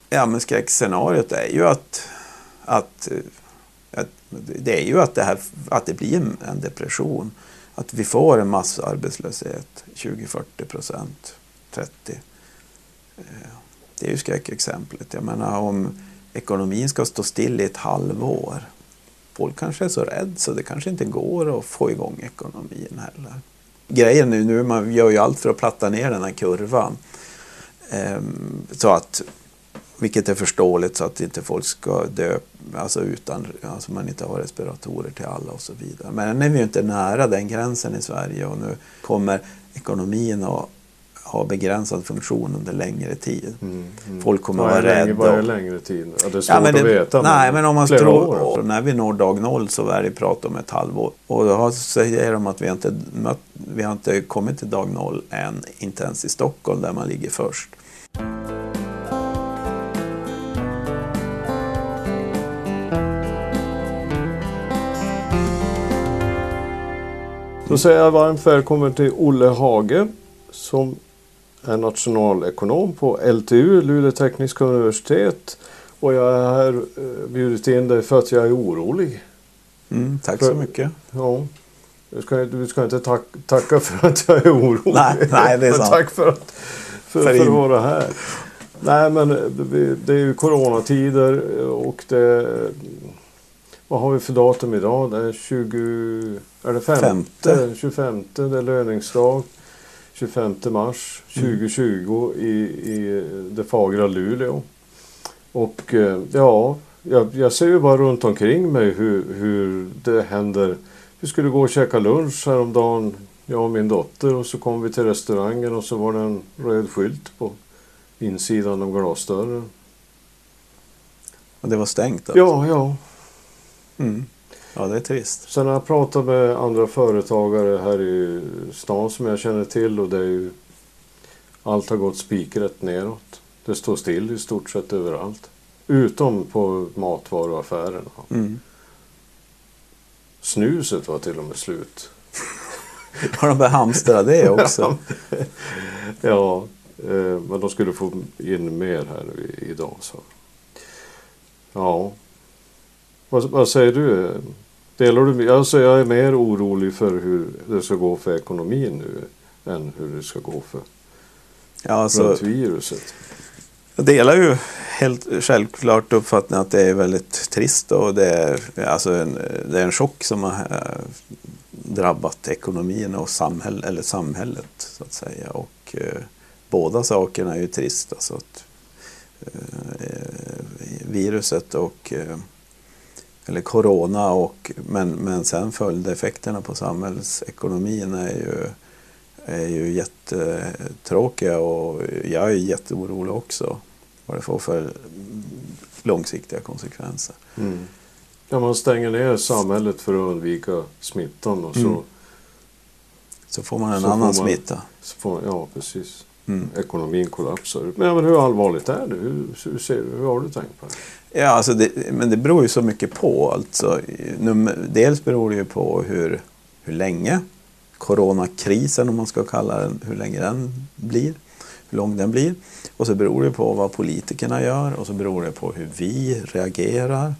Ja, men skräckscenariot är ju att det blir en depression. Att vi får en massarbetslöshet, 20-40%, 30%. Det är ju skräckexemplet. Jag menar, om ekonomin ska stå still i ett halvår. Folk kanske är så rädd så det kanske inte går att få igång ekonomin heller. Grejen nu man gör ju allt för att platta ner den här kurvan. Så att, vilket är förståeligt, så att inte folk ska dö, alltså man inte har respiratorer till alla och så vidare. Men nu är vi ju inte nära den gränsen i Sverige, och nu kommer ekonomin att ha begränsad funktion under längre tid. Folk kommer att vara rädda. Vad är längre tid? Ja, det är svårt att veta. Nej, men om man tror, när vi når dag 0 så är det prat om ett halvår. Och då säger de att vi har inte kommit till dag 0 än, inte ens i Stockholm där man ligger först. Då säger jag varmt välkommen till Olle Hage som är nationalekonom på LTU, Luleå tekniska universitet. Och jag är här bjudit in dig för att jag är orolig. Tack så mycket. Ja, du ska inte tacka för att jag är orolig. Nej, det är sant. Tack för att vara här. Nej, men det är ju coronatider och vad har vi för datum idag? Det är 25, det är löningsdag. 25 mars 2020 i det fagra Luleå. Och jag ser ju bara runt omkring mig hur det händer. Vi skulle gå och käka lunch häromdagen, jag och min dotter, och så kom vi till restaurangen och så var det en röd skylt på insidan av glasdörren. Och det var stängt alltså? Ja. Ja, det är trist. Sen har jag pratat med andra företagare här i stan som jag känner till, och det är ju, allt har gått spikrätt neråt. Det står still i stort sett överallt. Utom på matvaruaffärerna. Snuset var till och med slut. Har de börjat hamstra det också? Ja, men de skulle få in mer här idag. Så. Ja. Vad säger du? Delar du? Alltså jag är mer orolig för hur det ska gå för ekonomin nu än hur det ska gå för viruset. Jag delar ju helt självklart uppfattningen att det är väldigt trist, och det är en chock som har drabbat ekonomin och samhället så att säga, och båda sakerna är ju trist, alltså att viruset och eller corona men sen följdeffekterna på samhällsekonomin är ju jättetråkiga, och jag är jätteorolig också vad det får för långsiktiga konsekvenser. Ja, man stänger ner samhället för att undvika smittan och så får man en annan smitta. Ja, precis. Ekonomin kollapsar. Men hur allvarligt är det? Hur har du tänkt på det? Ja, alltså men det beror ju så mycket på. Alltså, dels beror det ju på hur länge coronakrisen, om man ska kalla den, hur länge den blir, hur lång den blir. Och så beror det på vad politikerna gör, och så beror det på hur vi reagerar.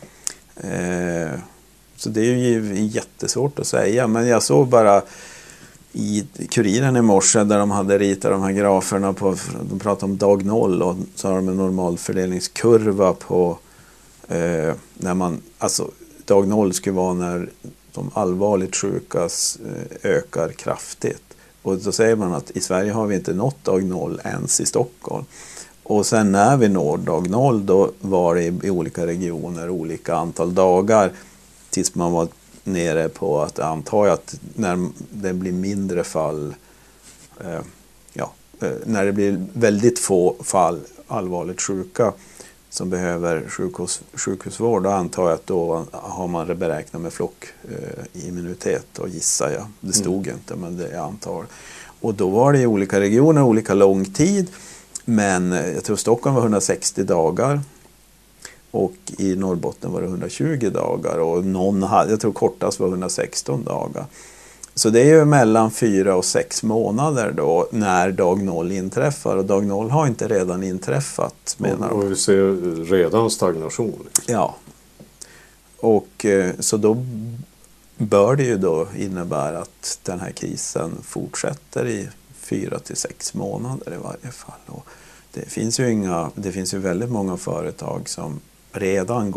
Så det är ju jättesvårt att säga, men jag såg bara i Kuriren i morse där de hade ritat de här graferna de pratade om dag 0, och så har de en normalfördelningskurva på när man, alltså dag 0 skulle vara när de allvarligt sjukas ökar kraftigt, och då säger man att i Sverige har vi inte nått dag 0 ens i Stockholm, och sen när vi når dag 0 då var det i olika regioner olika antal dagar tills man var nere på att anta att när det blir mindre fall, när det blir väldigt få fall allvarligt sjuka som behöver sjukhusvård, då antar jag att då har man beräknat med flockimmunitet, och gissar jag. Det stod inte, men det är antal. Och då var det i olika regioner olika lång tid, men jag tror Stockholm var 160 dagar. Och i Norrbotten var det 120 dagar, och jag tror kortast var 116 dagar. Så det är ju mellan 4 och 6 månader då när dag 0 inträffar. Och dag 0 har inte redan inträffat, menar de. Och vi ser redan stagnation. Ja. Och så då bör det ju då innebära att den här krisen fortsätter i 4 till 6 månader i varje fall. Och det finns ju väldigt många företag som redan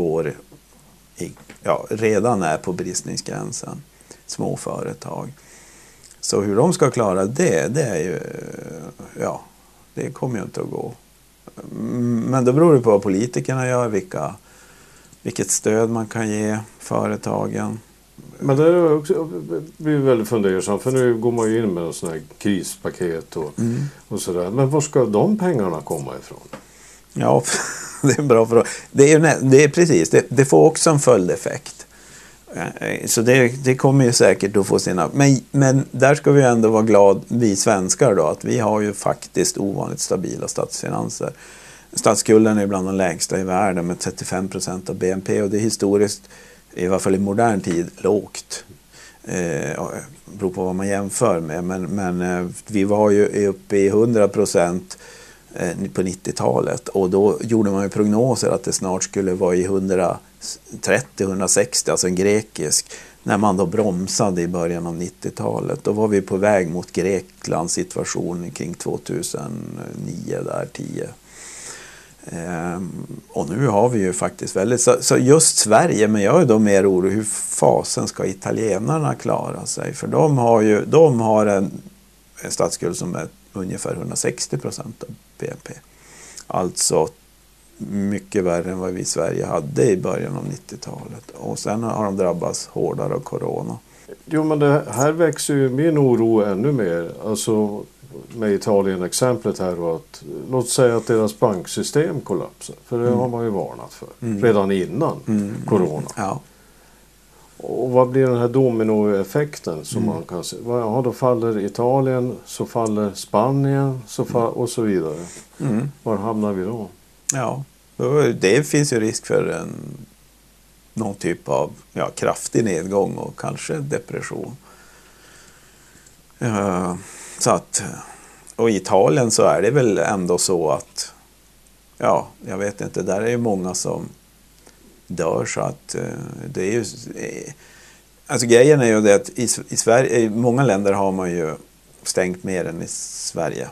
redan är på bristningsgränsen. Små företag. Så hur de ska klara det är ju, det kommer ju inte att gå. Men det beror ju på vad politikerna gör, vilket stöd man kan ge företagen. Men det är också, blir väldigt fundersam, för nu går man ju in med en sån här krispaket och sådär. Men var ska de pengarna komma ifrån? Ja, det är en bra fråga. Det är precis, det får också en följdeffekt. Så det kommer ju säkert att få sina... Men där ska vi ändå vara glada, vi svenskar då, att vi har ju faktiskt ovanligt stabila statsfinanser. Statsskulden är bland de lägsta i världen med 35% av BNP, och det är historiskt, i varje fall i modern tid, lågt. Beror på vad man jämför med, men vi var ju uppe i 100% på 90-talet, och då gjorde man ju prognoser att det snart skulle vara i 130-160, alltså en grekisk, när man då bromsade i början av 90-talet. Då var vi på väg mot Greklands situation kring 2009, där 10. Och nu har vi ju faktiskt väldigt, så just Sverige, men jag är då mer orolig hur fasen ska italienarna klara sig, för de har en statsskuld som är ungefär 160% av BNP. Alltså mycket värre än vad vi i Sverige hade i början av 90-talet. Och sen har de drabbats hårdare av corona. Jo, men det här växer ju min oro ännu mer. Alltså med Italien-exemplet här då, att låt säga att deras banksystem kollapsar. För det har man ju varnat för. Redan innan corona. Ja. Och vad blir den här dominoeffekten som man kan se? Ja, då faller Italien, så faller Spanien och så vidare. Var hamnar vi då? Ja, det finns ju risk för någon typ av kraftig nedgång och kanske depression. Så att, och i Italien så är det väl ändå så att, jag vet inte, där är ju många som dör, så att det är ju, alltså grejen är ju det att i Sverige, i många länder har man ju stängt mer än i Sverige.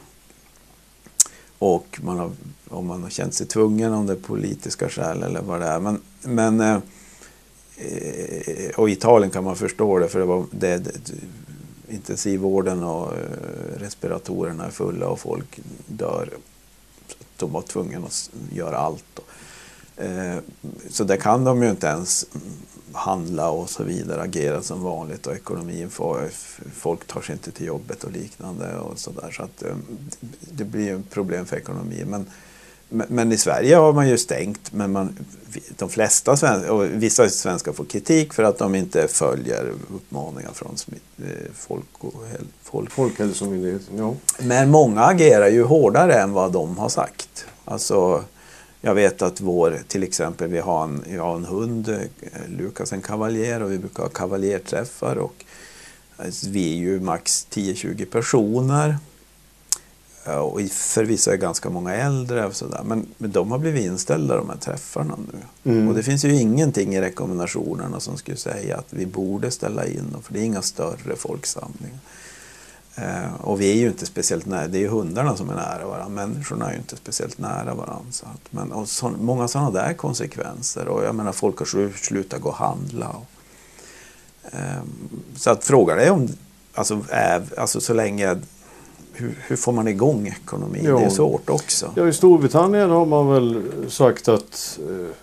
Och om man har känt sig tvungen, om det är politiska skäl eller vad det är. Men och i Italien kan man förstå det, för intensivvården och respiratorerna är fulla och folk dör. Så de var tvungna att göra allt då. Så där kan de ju inte ens handla och så vidare, agera som vanligt, och ekonomin folk tar sig inte till jobbet och liknande och sådär, så att det blir ju problem för ekonomin. Men i Sverige har man ju stängt, men de flesta svenskar, och vissa svenskar får kritik för att de inte följer uppmaningar från Folkhälsomyndigheten, ja. Men många agerar ju hårdare än vad de har sagt. Alltså, jag vet att till exempel vi har en hund, Lukas, en kavaljer, och vi brukar ha kavaljerträffar, och vi är ju max 10-20 personer, och för vissa är ganska många äldre och sådär, men de har blivit inställda, de här träffarna nu. Och det finns ju ingenting i rekommendationerna som skulle säga att vi borde ställa in dem, för det är inga större folksamlingar. Och vi är ju inte speciellt nära, det är ju hundarna som är nära varandra, människorna är ju inte speciellt nära varandra. Så att, många sådana där konsekvenser, och jag menar, folk har slutat gå och handla. Så att frågan är om, alltså så länge, hur får man igång ekonomin? Jo. Det är svårt också. Ja, i Storbritannien har man väl sagt att,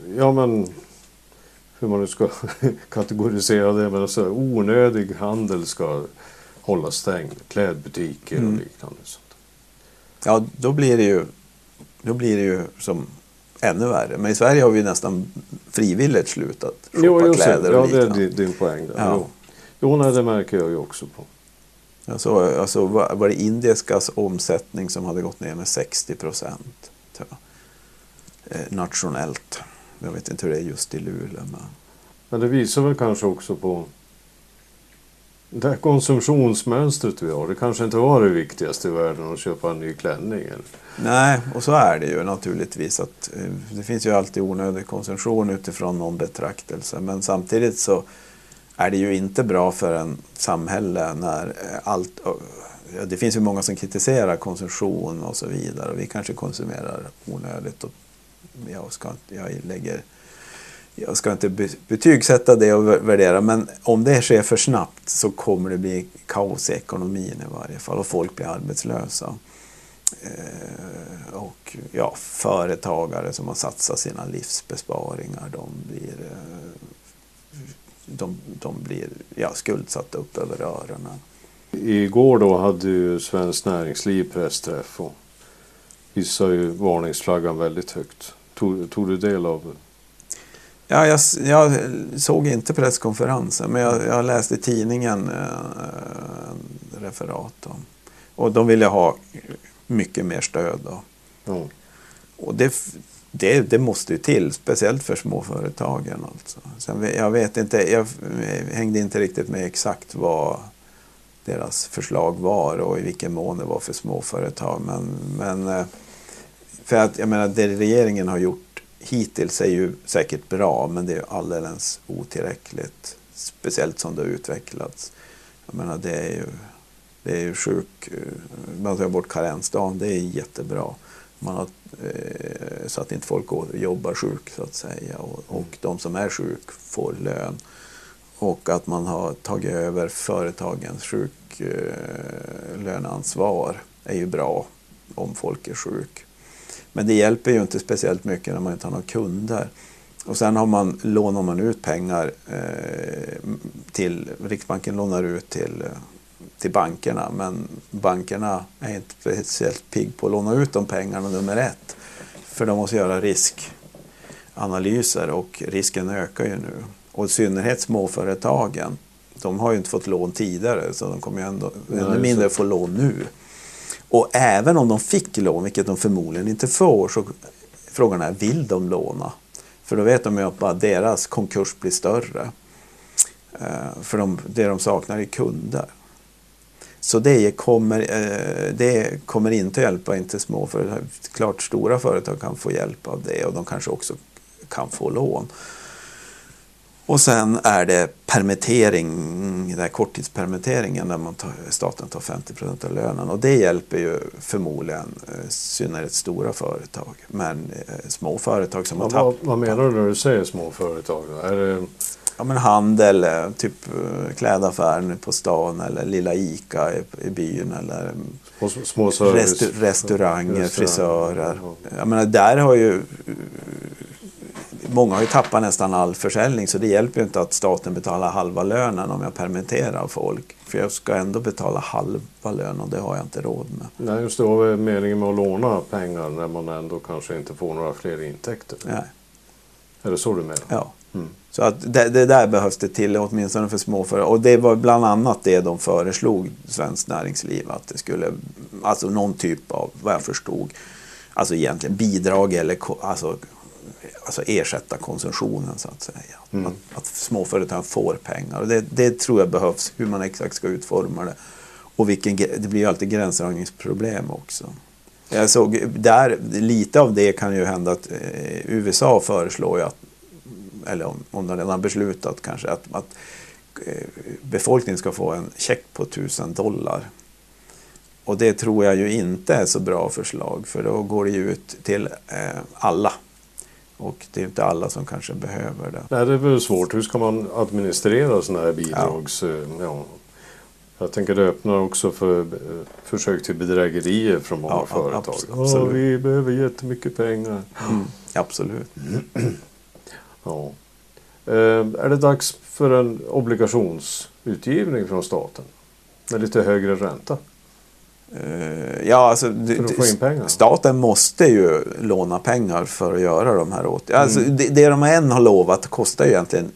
hur man nu ska kategorisera det, men alltså onödig handel ska hålla stängd, klädbutiker och liknande. Sånt. Ja, då blir det ju som ännu värre. Men i Sverige har vi nästan frivilligt slutat shoppa kläder och liknande. Ja, det är din poäng där. Ja. Jo, nej, det märker jag ju också på. Alltså var det indieskas omsättning som hade gått ner med 60% nationellt. Jag vet inte hur det är just i Luleå. Men det visar väl kanske också på Det här konsumtionsmönstret vi har, det kanske inte var det viktigaste i världen att köpa en ny klänning. Eller? Nej, och så är det ju naturligtvis. Att det finns ju alltid onödig konsumtion utifrån någon betraktelse. Men samtidigt så är det ju inte bra för en samhälle när allt... Det finns ju många som kritiserar konsumtion och så vidare. Och vi kanske konsumerar onödigt. Och jag ska inte betygsätta det och värdera, men om det sker för snabbt så kommer det bli kaos i ekonomin i varje fall och folk blir arbetslösa. Och ja, företagare som har satsat sina livsbesparingar, de blir skuldsatta upp över öronen. Igår då hade ju Svenskt Näringsliv pressträff och hissade ju varningsflaggan väldigt högt. Tog du del av det? Ja, jag såg inte presskonferensen, men jag läste i tidningen referat då. Och de ville ha mycket mer stöd då. Mm. Och det måste ju till, speciellt för småföretagen alltså. Sen, jag hängde inte riktigt med exakt vad deras förslag var och i vilken mån det var för småföretag, men för att jag menar det regeringen har gjort hittills är ju säkert bra, men det är ju alldeles otillräckligt, speciellt som det har utvecklats. Jag menar det är ju man tar bort karensdagen, det är jättebra. Man har, så att inte folk jobbar sjuk så att säga, och de som är sjuk får lön, och att man har tagit över företagens sjuklöneansvar är ju bra om folk är sjuk. Men det hjälper ju inte speciellt mycket när man inte har några kunder. Och sen lånar man ut pengar till Riksbanken, lånar ut till bankerna. Men bankerna är inte speciellt pigg på att låna ut de pengarna nummer ett. För de måste göra riskanalyser och risken ökar ju nu. Och i synnerhet småföretagen, de har ju inte fått lån tidigare så de kommer ju ännu mindre få lån nu. Och även om de fick lån, vilket de förmodligen inte får, så frågan är, vill de låna? För då vet de ju att bara deras konkurs blir större. För det de saknar är kunder. Så det kommer inte hjälpa, inte små företag. Klart stora företag kan få hjälp av det, och de kanske också kan få lån. Och sen är det permittering, där korttidspermitteringen där staten tar 50% av lönen. Och det hjälper ju förmodligen synnerhet stora företag. Men små företag som har tappat... Vad menar du när du säger små företag? Är det... Ja, men handel, typ klädaffären på stan eller lilla Ica i byn eller små service, restauranger, frisörer. Jag menar, där har ju... Många har ju tappat nästan all försäljning, så det hjälper ju inte att staten betalar halva lönen om jag permitterar folk. För jag ska ändå betala halva lönen och det har jag inte råd med. Nej, just det, var meningen med att låna pengar när man ändå kanske inte får några fler intäkter. Nej. Är det så du menar? Ja. Mm. Så att det där behövs det till, åtminstone för småföretag. Och det var bland annat det de föreslog, Svenskt Näringsliv, att det skulle, alltså någon typ av, vad jag förstod, alltså egentligen bidrag eller alltså ersätta konsumtionen så att säga. Mm. Att småföretag får pengar. Och det tror jag behövs, hur man exakt ska utforma det. Och det blir ju alltid gränsdragningsproblem också. Jag såg där, lite av det kan ju hända att USA föreslår ju att, eller om de redan beslutat kanske, att befolkningen ska få en check på $1,000. Och det tror jag ju inte är så bra förslag, för då går det ju ut till alla. Och det är inte alla som kanske behöver det. Nej, det är väl svårt. Hur ska man administrera sådana här bidrags... Ja. Jag tänker det öppnar också för försök till bedrägerier från många företag. Absolut. Vi behöver jättemycket pengar. Absolut. Ja. Är det dags för en obligationsutgivning från staten? Med lite högre ränta? Ja, alltså staten måste ju låna pengar för att göra de här åtgärderna. Alltså, det de än har lovat kostar ju egentligen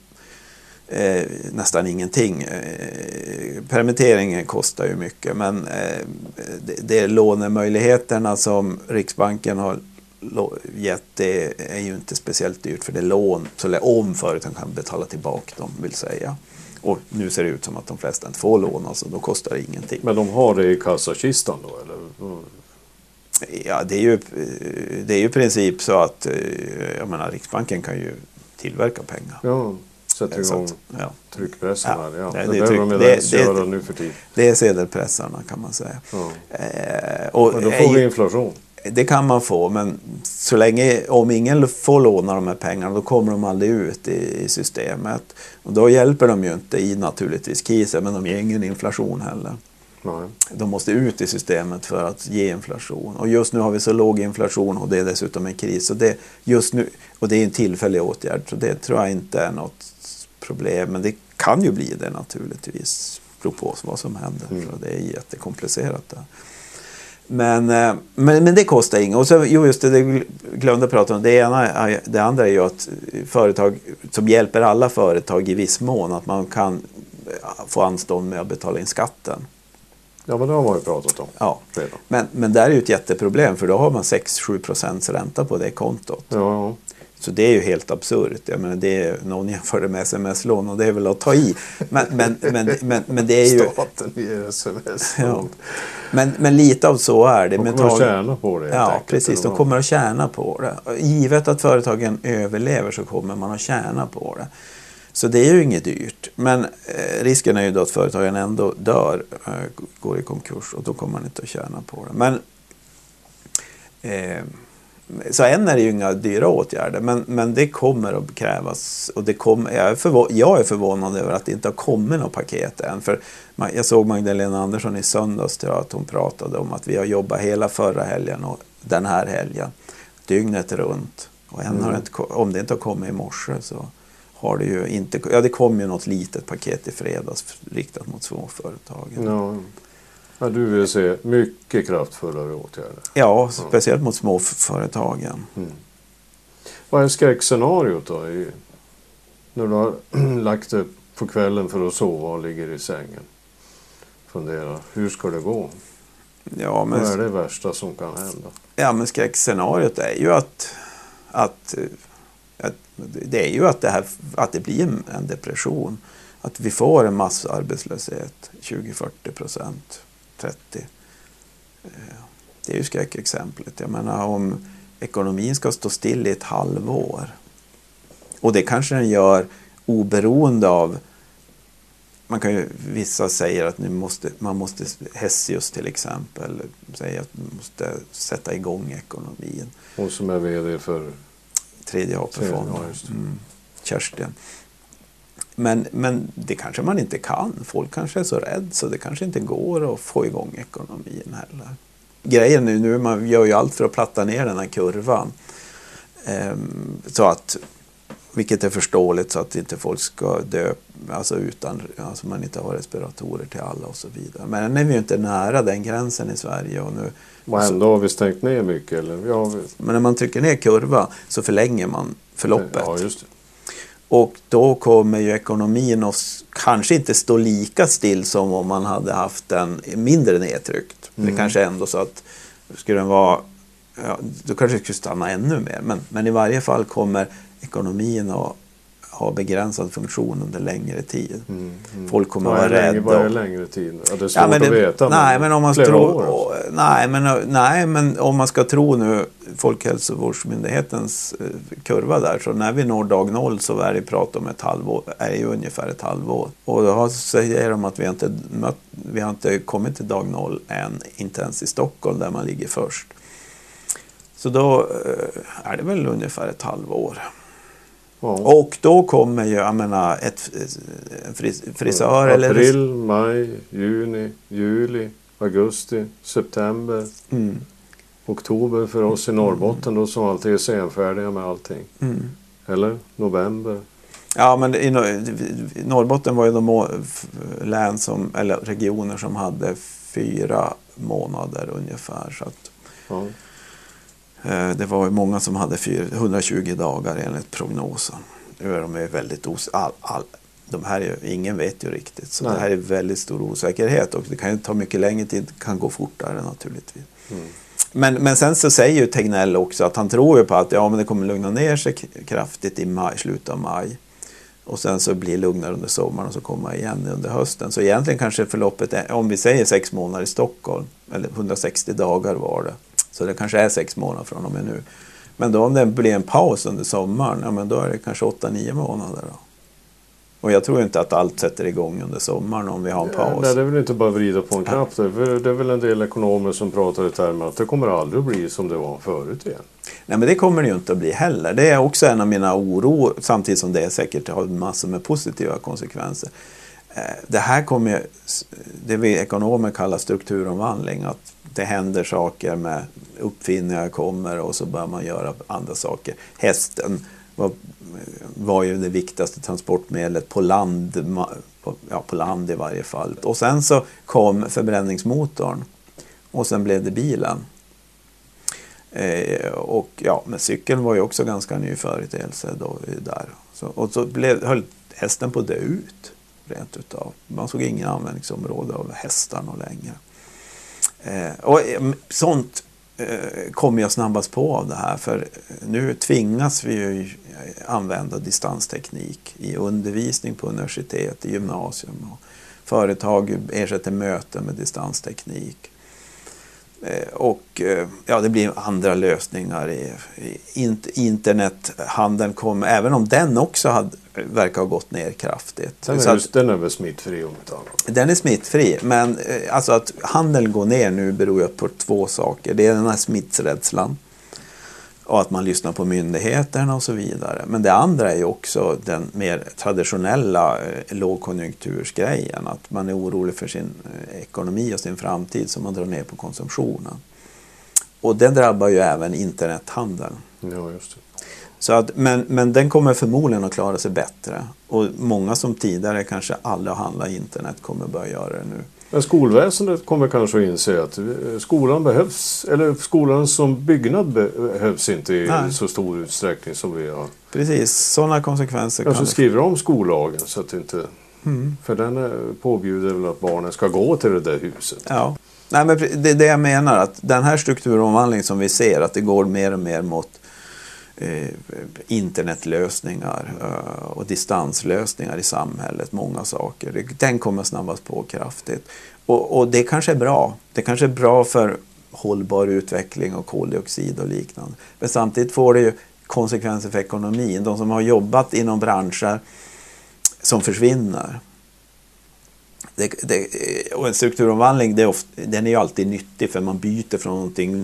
nästan ingenting. Permitteringen kostar ju mycket, men det lånemöjligheterna som Riksbanken har gett, det är ju inte speciellt dyrt, för det lån, så om företagen kan betala tillbaka dem, vill säga. Och nu ser det ut som att de flesta inte får lån, alltså då kostar det ingenting. Men de har det i kassakistan då, eller? Ja, det är ju i princip så att jag menar, Riksbanken kan ju tillverka pengar. Ja, sätter igång tryckpressen här. Ja, det behöver de inte ens göra nu för tid. Det är sedelpressarna, kan man säga. Ja. Men då får vi inflation. Det kan man få, men så länge, om ingen får låna de här pengarna, då kommer de aldrig ut i systemet. Och då hjälper de ju inte i naturligtvis krisen, men de ger ingen inflation heller. Nej. De måste ut i systemet för att ge inflation. Och just nu har vi så låg inflation och det är dessutom en kris. Så det, just nu, och det är en tillfällig åtgärd, så det tror jag inte är något problem. Men det kan ju bli det naturligtvis, beror på vad som händer. För det är jättekomplicerat där. Men det kostar inget. Och så, just det glömde prata om. Det andra är ju att företag som hjälper alla företag i viss mån, att man kan få anstånd med att betala in skatten. Ja, men det har man ju pratat om. Ja. Men där är ju ett jätteproblem, för då har man 6-7% ränta på det kontot. Ja. Så det är ju helt absurt. Jag menar, det är någon jämför det med sms-lån och det är väl att ta i. Men det är ju... Staten ger sms-lån. Ja. Men lite av så är det. De kommer att tjäna på det. Ja, precis. De kommer att tjäna på det. Givet att företagen överlever så kommer man att tjäna på det. Så det är ju inget dyrt. Men risken är ju då att företagen ändå dör, går i konkurs, och då kommer man inte att tjäna på det. Men så än är det ju inga dyra åtgärder, men det kommer att krävas, och jag är förvånad över att det inte har kommit något paket än. För jag såg Magdalena Andersson i söndags, tror jag, att hon pratade om att vi har jobbat hela förra helgen och den här helgen dygnet runt, och än har det inte, om det inte har kommit i morse, så har det ju inte, det kom ju något litet paket i fredags riktat mot småföretagen. Ja, du vill se mycket kraftfullare åtgärder. Ja, speciellt mot småföretagen. Vad är skräckscenariot då? När du har lagt dig på kvällen för att sova och ligger i sängen. Fundera, hur ska det gå? Ja, men vad är det värsta som kan hända? Ja, men skräckscenariot är ju att det är ju att det blir en depression. Att vi får en massarbetslöshet, 20-40%, 30%. Det är ju skräckexemplet. Jag menar, om ekonomin ska stå still i ett halvår, och det kanske den gör oberoende av, vissa säger att man måste Hessius till exempel säger att man måste sätta igång ekonomin. Hon som är vd för tredje AP-fonden. Kerstin. Men det kanske man inte kan. Folk kanske är så rädd så det kanske inte går att få igång ekonomin heller. Grejen nu man gör ju allt för att platta ner den här kurvan. Så att, vilket är förståeligt, så att inte folk ska dö, alltså man inte har respiratorer till alla och så vidare. Men nu är vi ju inte nära den gränsen i Sverige. Och nu, och ändå har vi stängt ner mycket. Eller? Men när man trycker ner kurvan så förlänger man förloppet. Ja, just det. Och då kommer ju ekonomin att kanske inte stå lika still som om man hade haft en mindre nedtryckt. Det kanske är ändå så att skulle den vara, då kanske det skulle stanna ännu mer. Men i varje fall kommer ekonomin att ha begränsad funktion under längre tid. Folk kommer att vara rädda. Vad är längre tid? Ja, det är svårt att veta. Men om man tror, men om man ska tro nu Folkhälsovårdsmyndighetens kurva där, så när vi når dag 0 så är det prat om ett halvår, är ju ungefär ett halvår. Och då säger de att vi har inte kommit till dag 0 än, inte ens i Stockholm där man ligger först. Så då är det väl ungefär ett halvår. Ja. Och då kommer ju, jag menar, frisör eller... April, maj, juni, juli, augusti, september, oktober för oss i Norrbotten då, som alltid är senfärdiga med allting. Eller november. Ja, men i Norrbotten var ju de län eller regioner som hade 4 månader ungefär, så att... Ja. Det var ju många som hade 120 dagar enligt prognosen. Nu är de ju väldigt de här ingen vet ju riktigt. Så det här är väldigt stor osäkerhet, och det kan ju ta mycket längre tid, det kan gå fortare naturligtvis. Men sen så säger ju Tegnell också att han tror ju på att men det kommer lugna ner sig kraftigt i slutet av maj. Och sen så blir det lugnare under sommaren och så kommer igen under hösten. Så egentligen kanske förloppet är, om vi säger 6 månader i Stockholm, eller 160 dagar var det. Så det kanske är 6 månader från och med nu. Men då om det blir en paus under sommaren, ja men då är det kanske 8-9 månader då. Och jag tror inte att allt sätter igång under sommaren om vi har en paus. Nej, det är väl inte bara vrida på en knapp. Det är väl en del ekonomer som pratar i termer att det kommer aldrig att bli som det var förut igen. Nej, men det kommer det ju inte att bli heller. Det är också en av mina oro, samtidigt som det säkert har massor med positiva konsekvenser. Det här kommer, det vi ekonomer kallar strukturomvandling, att det händer saker med uppfinningar kommer och så börjar man göra andra saker. Hästen var ju det viktigaste transportmedlet på land, på land i varje fall. Och sen så kom förbränningsmotorn och sen blev det bilen. Och ja, men cykeln var ju också ganska ny företeelse då där. Och så höll hästen på att dö ut rent utav. Man såg ingen användningsområde av hästarna längre. Och sånt kommer jag snabbast på av det här, för nu tvingas vi ju använda distansteknik i undervisning på universitet, i gymnasium, och företag ersätter möten med distansteknik. Och ja, det blir andra lösningar. Internethandeln kommer, även om den också verkar ha gått ner kraftigt. Den är väl smittfri om inte annat. Den är smittfri, men alltså att handeln går ner nu beror ju på 2 saker. Det är den här smittsrädslan och att man lyssnar på myndigheterna och så vidare. Men det andra är ju också den mer traditionella lågkonjunktursgrejen, att man är orolig för sin ekonomi och sin framtid, så man drar ner på konsumtionen. Och den drabbar ju även internethandeln. Ja, just det. Så att, men den kommer förmodligen att klara sig bättre. Och många som tidigare kanske aldrig har handlat internet kommer börja göra det nu. Men skolväsendet kommer kanske att inse att skolan behövs, eller skolan som byggnad behövs inte i så stor utsträckning som vi har. Precis, sådana konsekvenser kanske skriver om skollagen så att inte, för den påbjuder väl att barnen ska gå till det där huset. Ja, nej, men det är det jag menar, att den här strukturomvandlingen som vi ser, att det går mer och mer mot internetlösningar och distanslösningar i samhället, många saker. Den kommer snabbast på kraftigt. Och det kanske är bra. Det kanske är bra för hållbar utveckling och koldioxid och liknande. Men samtidigt får det ju konsekvenser för ekonomin. De som har jobbat inom branscher som försvinner. Och en strukturomvandling, den är ju alltid nyttig, för man byter från någonting,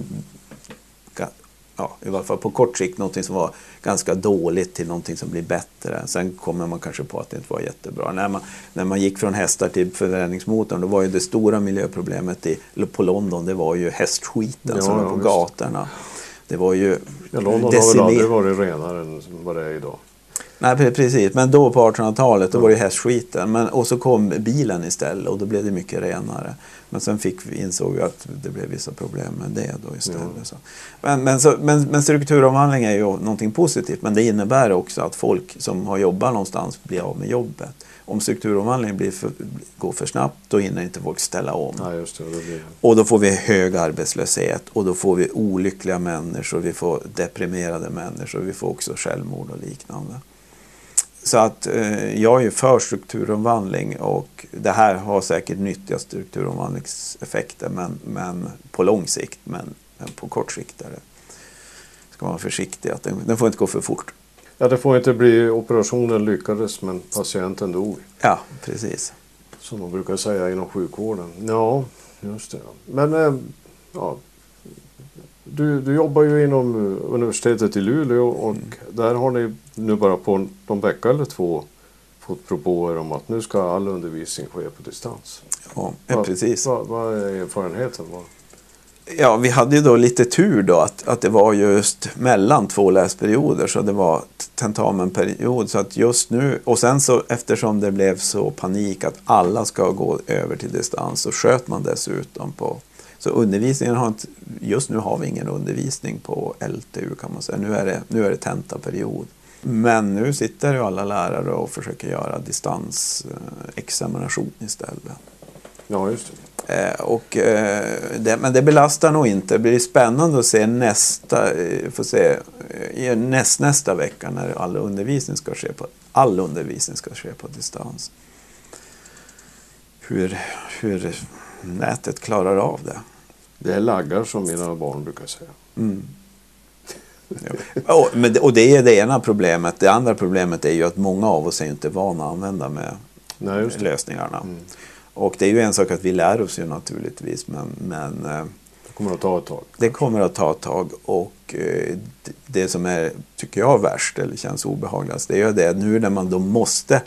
i alla fall på kort sikt, någonting som var ganska dåligt till någonting som blir bättre. Sen kommer man kanske på att det inte var jättebra. När man gick från hästar till förbränningsmotorn, då var ju det stora miljöproblemet på London, det var ju hästskiten som var på gatorna. Det var ju London har väl aldrig varit renare än vad det är idag. Nej, precis. Men då på 1800-talet då var det hästskiten. Och så kom bilen istället och då blev det mycket renare. Men sen insåg vi att det blev vissa problem med det då istället. Så. Men strukturomvandling är ju någonting positivt. Men det innebär också att folk som har jobbat någonstans blir av med jobbet. Om strukturomvandlingen går för snabbt, då hinner inte folk ställa om. Ja, just det, och då får vi hög arbetslöshet och då får vi olyckliga människor, vi får deprimerade människor, vi får också självmord och liknande. Så att jag är ju för strukturomvandling, och det här har säkert nyttiga strukturomvandlingseffekter, men på lång sikt, men på kort sikt ska man vara försiktig, att den får inte gå för fort. Ja, det får inte bli operationen lyckades men patienten dog. Ja, precis. Som man brukar säga inom sjukvården. Ja, just det. Men ja, du jobbar ju inom universitetet i Luleå, och där har ni nu bara på någon vecka eller 2 fått propåer om att nu ska all undervisning ske på distans. Ja, precis. Vad är erfarenheten? Ja, vi hade ju då lite tur då att det var just mellan 2 läsperioder, så det var tentamenperiod, så att just nu, och sen så eftersom det blev så panik att alla ska gå över till distans, så sköt man dessutom på. Så undervisningen just nu har vi ingen undervisning på LTU, kan man säga. Nu är det tentaperiod. Men nu sitter ju alla lärare och försöker göra distansexamination istället. Ja, just det. Men det belastar nog inte. Det blir spännande att se nästa vecka när all undervisning ska ske på distans. Hur nätet klarar av det. Det är laggar som mina barn brukar säga. Mm. Och det är det ena problemet. Det andra problemet är ju att många av oss är inte vana att använda med lösningarna. Mm. Och det är ju en sak att vi lär oss ju naturligtvis, men det kommer att ta ett tag. Det kommer att ta ett tag, och det som är, tycker jag, värst eller känns obehagligast, det är ju det nu när man då måste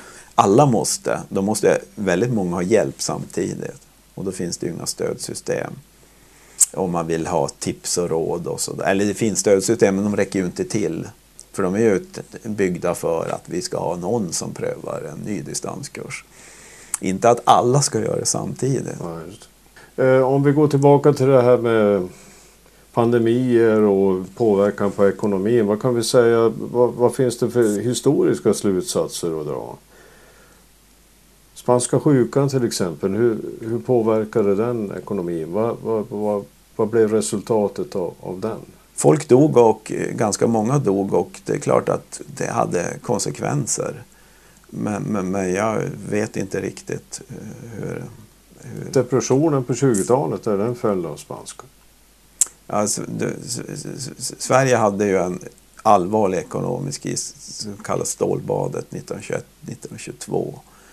väldigt många ha hjälp samtidigt, och då finns det ju inga stödsystem. Om man vill ha tips och råd och så. Eller det finns stödsystem, men de räcker ju inte till. För de är ju byggda för att vi ska ha någon som prövar en ny distanskurs. Inte att alla ska göra det samtidigt. Ja, just. Om vi går tillbaka till det här med pandemier och påverkan på ekonomin. Vad kan vi säga? Vad finns det för historiska slutsatser att dra? Spanska sjukan till exempel. Hur påverkade den ekonomin? Vad blev resultatet av den? Folk dog, och ganska många dog, och det är klart att det hade konsekvenser. Men jag vet inte riktigt hur... Depressionen på 20-talet, är den följd av spanska? Alltså, Sverige hade ju en allvarlig ekonomisk kris som kallas stålbadet 1921-1922.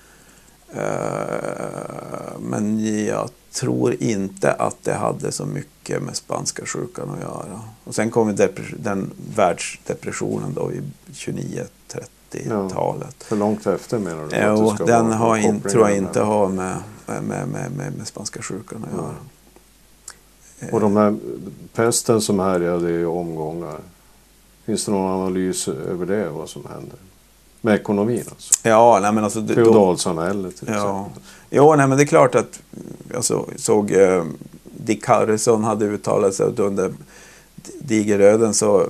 Men jag tror inte att det hade så mycket med spanska sjukan att göra. Och sen kom den världsdepressionen då i 29-30-talet. För långt efter menar du? Ja, den tror jag inte har med spanska sjukan att göra. Och de här pesten som härjade i omgångar, finns det någon analys över det, vad som händer? Med ekonomin alltså? Ja, nej men alltså... Feodalsamhället till exempel. Ja, nej men det är klart att jag såg Dick Harrison hade uttalat sig att under digeröden så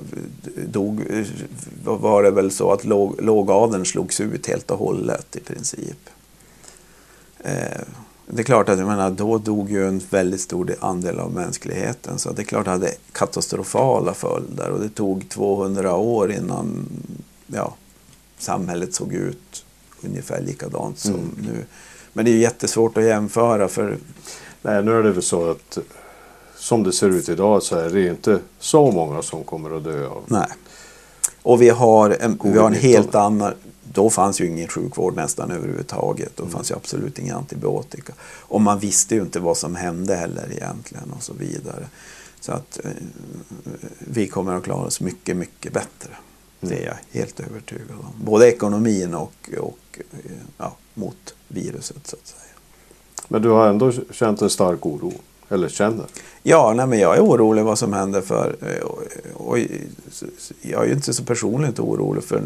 var det väl så att lågadeln slogs ut helt och hållet i princip. Det är klart att jag menar, då dog ju en väldigt stor andel av mänskligheten, så det är klart att det hade katastrofala följder, och det tog 200 år innan samhället såg ut ungefär likadant som nu. Men det är ju jättesvårt att jämföra, för... Nej, nu är det väl så att som det ser ut idag så är det inte så många som kommer att dö av. Nej. Och vi har en helt annan... Då fanns ju ingen sjukvård nästan överhuvudtaget. Då fanns ju absolut ingen antibiotika. Och man visste ju inte vad som hände heller egentligen, och så vidare. Så att vi kommer att klara oss mycket, mycket bättre. Det är jag helt övertygad om. Både ekonomin och mot viruset, så att säga. Men du har ändå känt en stark oro? Eller känner? Ja, nej, men jag är orolig vad som händer och jag är ju inte så personligt orolig för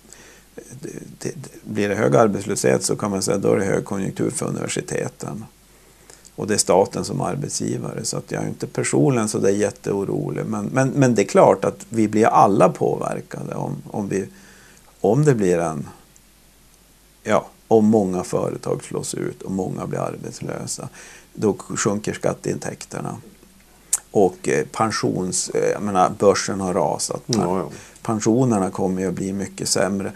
blir det hög arbetslöshet så kan man säga att då är det högkonjunktur för universiteten. Och det är staten som arbetsgivare, så att jag är inte personligen så där jätteorolig. Men det är klart att vi blir alla påverkade om det blir om många företag slås ut och många blir arbetslösa. Då sjunker skatteintäkterna. Och börsen har rasat. Pensionerna kommer ju att bli mycket sämre.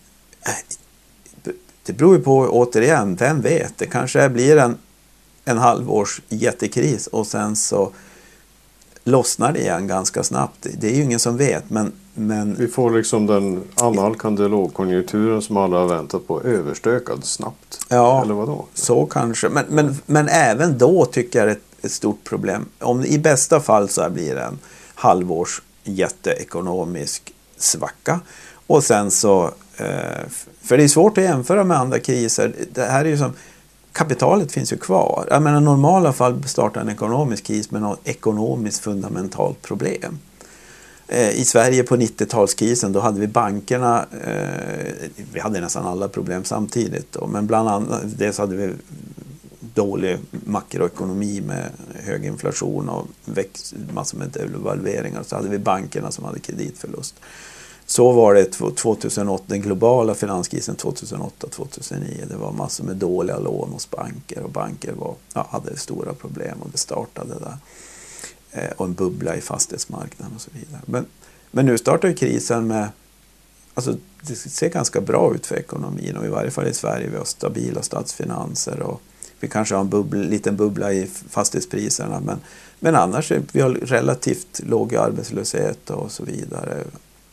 Det beror ju på, återigen, vem vet? Det kanske blir en halvårs jättekris och sen så lossnar det igen ganska snabbt. Det är ju ingen som vet, men... Vi får liksom den annalkande lågkonjunkturen som alla har väntat på överstökad snabbt. Ja, eller vadå? Så kanske. Men även då tycker jag det är ett stort problem. Om i bästa fall så blir det en halvårs jätteekonomisk svacka. Och sen så... för det är svårt att jämföra med andra kriser. Det här är ju som... Kapitalet finns ju kvar. Jag menar, i normala fall startar en ekonomisk kris med något ekonomiskt fundamentalt problem. I Sverige på 90-talskrisen då hade vi bankerna, vi hade nästan alla problem samtidigt då, men bland annat dels hade vi dålig makroekonomi med hög inflation och massor med devalveringar, så hade vi bankerna som hade kreditförlust. Så var det 2008, den globala finanskrisen 2008-2009. Det var massor med dåliga lån hos banker och banker hade stora problem och det startade där. Och en bubbla i fastighetsmarknaden och så vidare. Men nu startar ju krisen med, alltså det ser ganska bra ut för ekonomin och i varje fall i Sverige vi har stabila statsfinanser och vi kanske har en liten bubbla i fastighetspriserna men annars vi har relativt låg arbetslöshet och så vidare.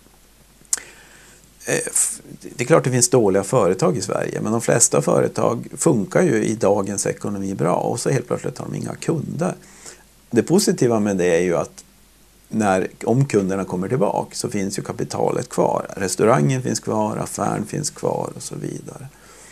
Det är klart det finns dåliga företag i Sverige men de flesta företag funkar ju i dagens ekonomi bra och så helt plötsligt har de inga kunder. Det positiva med det är ju att om kunderna kommer tillbaka så finns ju kapitalet kvar. Restaurangen finns kvar, affären finns kvar och så vidare.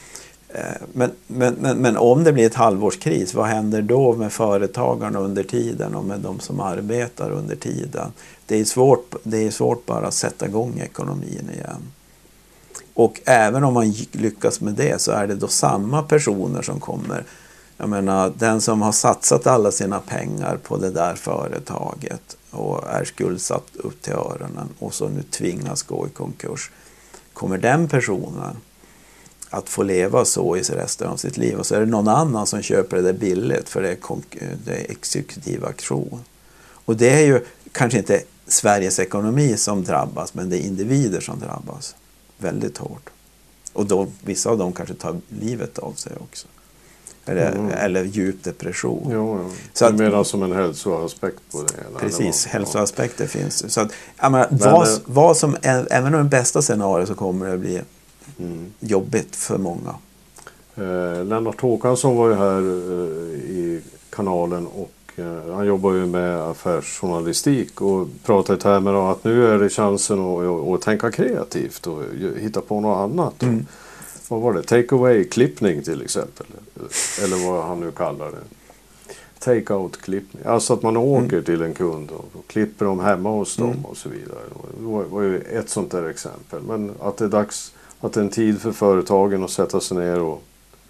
Men om det blir ett halvårskris, vad händer då med företagarna under tiden och med de som arbetar under tiden? Det är svårt bara att sätta igång ekonomin igen. Och även om man lyckas med det så är det då samma personer som kommer. Jag menar, den som har satsat alla sina pengar på det där företaget och är skuldsatt upp till öronen och så nu tvingas gå i konkurs. Kommer den personen att få leva så i resten av sitt liv och så är det någon annan som köper det där billigt för det är exekutiv aktion. Och det är ju kanske inte Sveriges ekonomi som drabbas men det är individer som drabbas väldigt hårt. Och då, vissa av dem kanske tar livet av sig också. Eller djup depression. Jo. Så att, menar som en hälsoaspekt på det hela. Precis, hälsoaspekter finns. Så att, vad som även om det bästa scenario så kommer det bli jobbigt för många. Lennart Håkansson var ju här i kanalen och han jobbar ju med affärsjournalistik och pratar i termer av att nu är det chansen att tänka kreativt och hitta på något annat. Vad var det? Take away-klippning till exempel. Eller vad han nu kallar det. Take out-klippning. Alltså att man åker till en kund och klipper dem hemma hos dem och så vidare. Det var ju ett sånt där exempel. Men att det är dags, att det är en tid för företagen att sätta sig ner och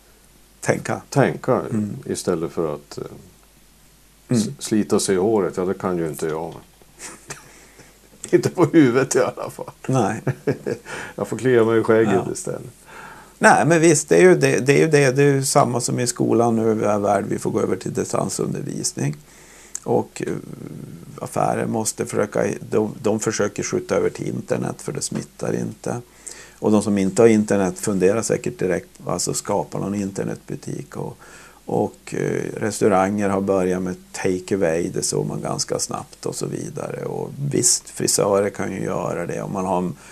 tänka istället för att slita sig i håret. Ja, det kan ju inte jag. Inte på huvudet i alla fall. Nej. Jag får klia mig i skägget istället. Nej, men visst, det är ju samma som i skolan nu i värld. Vi får gå över till distansundervisning. Och affärer måste de försöker skjuta över till internet för det smittar inte. Och de som inte har internet funderar säkert direkt, alltså skapa någon internetbutik. Och restauranger har börjat med take away, det såg man ganska snabbt och så vidare. Och visst, frisörer kan ju göra det. Om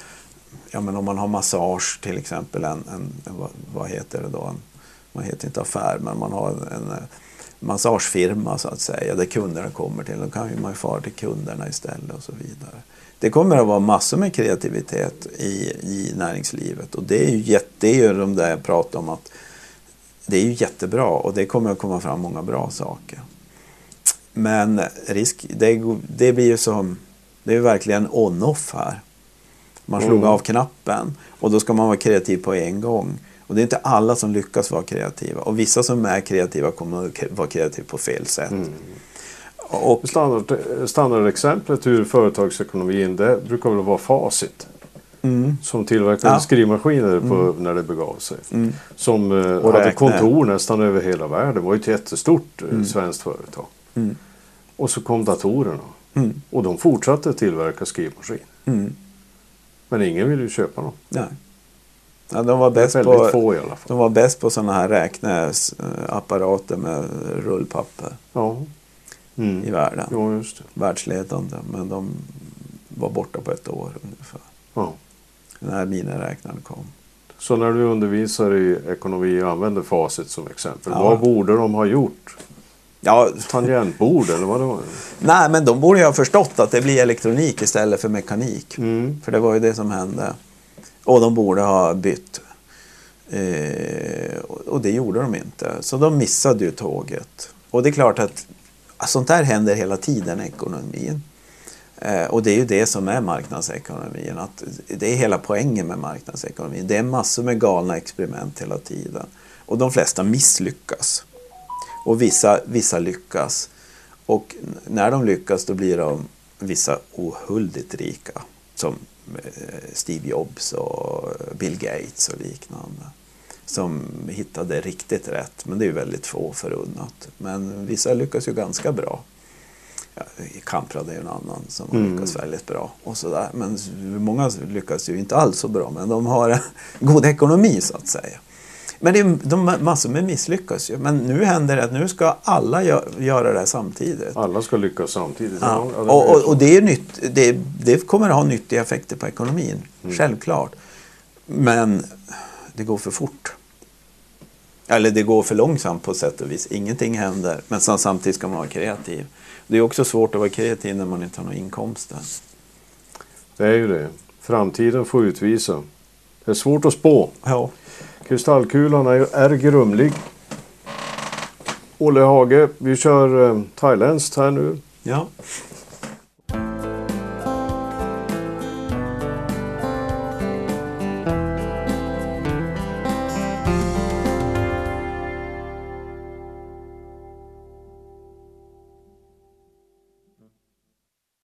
man har massage till exempel, vad heter det då? Man heter inte affär, men man har en massagefirma så att säga, där kunderna kommer till. Då kan man ju fara till kunderna istället och så vidare. Det kommer att vara massor med kreativitet i näringslivet och det är ju de där jag pratar om att det är ju jättebra och det kommer att komma fram många bra saker. Men det blir ju som, det är verkligen on-off här. Man slog av knappen och då ska man vara kreativ på en gång. Och det är inte alla som lyckas vara kreativa. Och vissa som är kreativa kommer att vara kreativa på fel sätt. Och standardexemplet ur företagsekonomin, det brukar väl vara Facit. Som tillverkade skrivmaskiner när det begav sig. Som hade kontor nästan över hela världen. Det var ju ett jättestort svenskt företag. Och så kom datorerna. Och de fortsatte tillverka skrivmaskiner. Men ingen ville ju köpa dem. Nej. Ja, de var bäst på sådana här räkneapparater med rullpapper i världen. Ja, just det. Världsledande, men de var borta på ett år ungefär. Ja. När miniräknaren kom. Så när du undervisar i ekonomi och använder Facit som exempel, vad borde de ha gjort? Ja, tangentbord eller vad det var? Nej, men de borde ju ha förstått att det blir elektronik istället för mekanik. För det var ju det som hände. Och de borde ha bytt. Och det gjorde de inte. Så de missade ju tåget. Och det är klart att sånt där händer hela tiden i ekonomin. Och det är ju det som är marknadsekonomin. Att det är hela poängen med marknadsekonomin. Det är massor med galna experiment hela tiden. Och de flesta misslyckas. Och vissa lyckas. Och när de lyckas då blir vissa ohuldigt rika. som Steve Jobs och Bill Gates och liknande, som hittade riktigt rätt, men det är ju väldigt få förunnat. Men vissa lyckas ju ganska bra. Ja, Kamprad är ju en annan som lyckas väldigt bra och sådär. Men många lyckas ju inte alls så bra, men de har en god ekonomi så att säga. Men det är massor med misslyckas ju. Men nu händer det att nu ska alla göra det här samtidigt. Alla ska lyckas samtidigt. Ja. Och det är nytt, det kommer att ha nyttiga effekter på ekonomin, självklart. Men det går för fort. Eller det går för långsamt på sätt och vis. Ingenting händer, men samtidigt ska man vara kreativ. Det är också svårt att vara kreativ när man inte har några inkomster. Det är ju det. Framtiden får utvisa. Det är svårt att spå. Ja. Kristallkulan är grumlig. Olle Hage, vi kör thailändskt här nu. Ja.